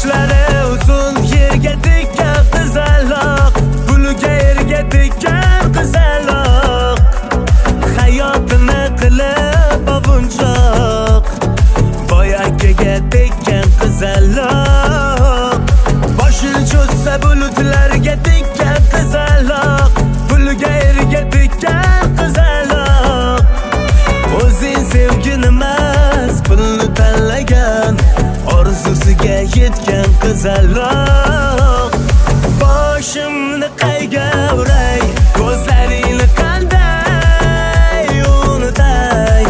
sochlari uzun, yerga tekkan qizaloq, pulga erga tekkan qizaloq, hayotini qilib ovunchoq, boy akaga tekkan qizaloq, boshini cho'zsa bulutlarga tekkan qizaloq, pulga erga tekkan qizaloq, o'zing sevgin emas pulni tanlagan, orzusiga yetgan qizaloq. Boshimni qayga uray, ko'zlaringni qanday unutay,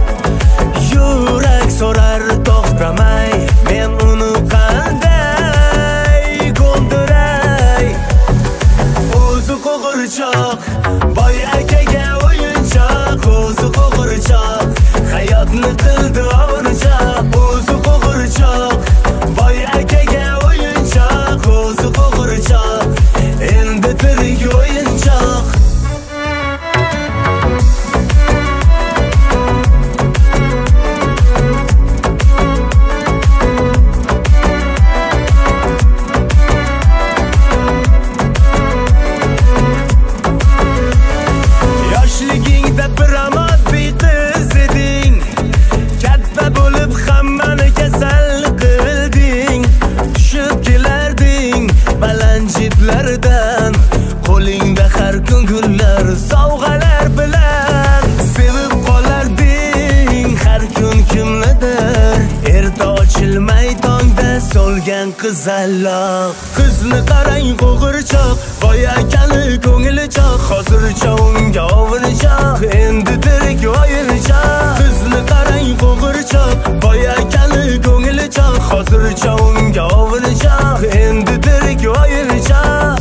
yurak so'rar to'xtamay, men uni qanday ko'ndiray. O'zi qo'g'irchoq, boy akaga o'yinchoq, o'zi qo'g'irchoq, hayotni qildi ovunchoq, o'zi qo'g'irchoq, boy akaga o'yinchoq, o'zi qo'g'irchoq, endi tirik o'yinchoq. Yoshligingda bir moddiy qiz eding, katta bo'lib hammani kasal qilding, tushib kelarding baland jiplardan, qo'lingda har kun gullar sovg'alar bilan, sevib qolarding har kun kimnidir, erta ochilmay tongda so'lgan qizaloq. Qizni qarang qo'g'irchoq, boy akani ko'ngli choq, hozircha unga ovunchoq, endi tirik o'yinchoq. Qizni qarang qo'g'irchoq, boy akani ko'ngli choq, hozircha unga ovunchoq, endi tirik o'yinchoq.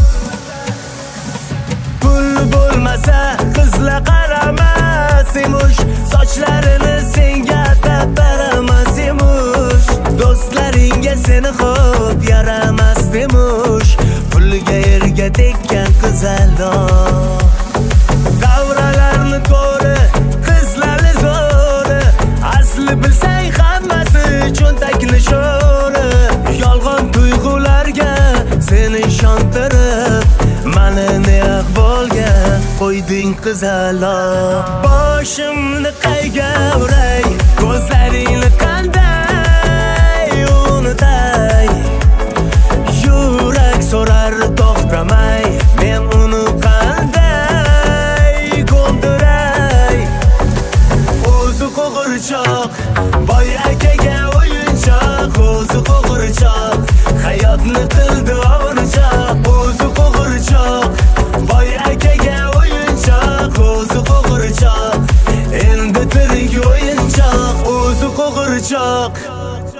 Pul bo'lmasa qizlar qaramas emish, sochlarini senga taramas emish, do'stlaringga seni xo'p yaramas emish, pulga erga tekkan qizaloq. Davralarni ko'ri, qizlarni zo'ri, asli bilsang hammasi cho'ntakni sho'ri, yolg'on tuyg'ularga seni ishontirib, mana ne ahvolga qo'yding qizaloq. Boshimni qayga uray, ko'zlaringni qanday unutay, yurak so'rar to'xtamay, men uni qanday ko'ndiray. O'zi qo'g'irchoq, boy akaga o'yinchoq, o'zi qo'g'irchoq, hayotni qildi ovunchoq, o'zi qo'g'irchoq, boy akaga o'yinchoq, o'zi qo'g'irchoq, endi tirik o'yinchoq, o'zi qo'g'irchoq.